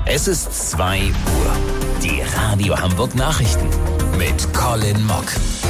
Es ist 2 Uhr. Die Radio Hamburg Nachrichten mit Colin Mock.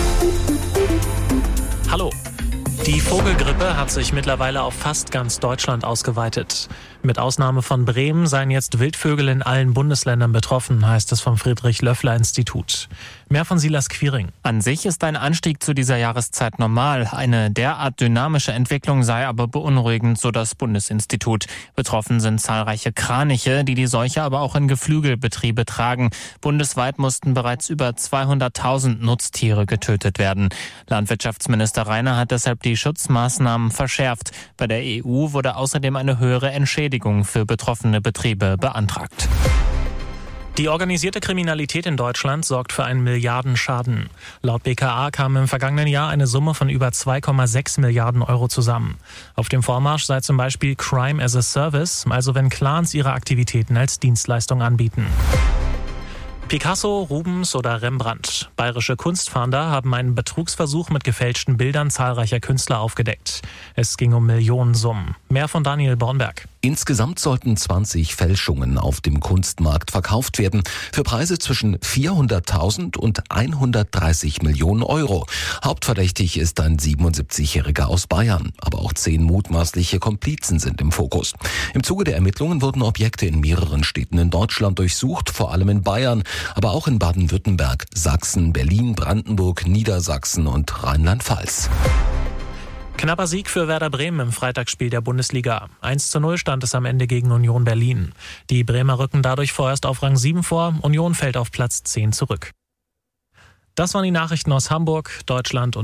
Hallo. Die Vogelgrippe hat sich mittlerweile auf fast ganz Deutschland ausgeweitet. Mit Ausnahme von Bremen seien jetzt Wildvögel in allen Bundesländern betroffen, heißt es vom Friedrich-Löffler-Institut. Mehr von Silas Quiring. An sich ist ein Anstieg zu dieser Jahreszeit normal. Eine derart dynamische Entwicklung sei aber beunruhigend, so das Bundesinstitut. Betroffen sind zahlreiche Kraniche, die Seuche aber auch in Geflügelbetriebe tragen. Bundesweit mussten bereits über 200.000 Nutztiere getötet werden. Landwirtschaftsminister Reiner hat deshalb die Schutzmaßnahmen verschärft. Bei der EU wurde außerdem eine höhere Entschädigung für betroffene Betriebe beantragt. Die organisierte Kriminalität in Deutschland sorgt für einen Milliardenschaden. Laut BKA kam im vergangenen Jahr eine Summe von über 2,6 Milliarden Euro zusammen. Auf dem Vormarsch sei zum Beispiel Crime as a Service, also wenn Clans ihre Aktivitäten als Dienstleistung anbieten. Picasso, Rubens oder Rembrandt. Bayerische Kunstfahnder haben einen Betrugsversuch mit gefälschten Bildern zahlreicher Künstler aufgedeckt. Es ging um Millionensummen. Mehr von Daniel Bornberg. Insgesamt sollten 20 Fälschungen auf dem Kunstmarkt verkauft werden, für Preise zwischen 400.000 und 130 Millionen Euro. Hauptverdächtig ist ein 77-Jähriger aus Bayern, aber auch 10 mutmaßliche Komplizen sind im Fokus. Im Zuge der Ermittlungen wurden Objekte in mehreren Städten in Deutschland durchsucht, vor allem in Bayern, aber auch in Baden-Württemberg, Sachsen, Berlin, Brandenburg, Niedersachsen und Rheinland-Pfalz. Knapper Sieg für Werder Bremen im Freitagsspiel der Bundesliga. 1:0 stand es am Ende gegen Union Berlin. Die Bremer rücken dadurch vorerst auf Rang 7 vor. Union fällt auf Platz 10 zurück. Das waren die Nachrichten aus Hamburg, Deutschland und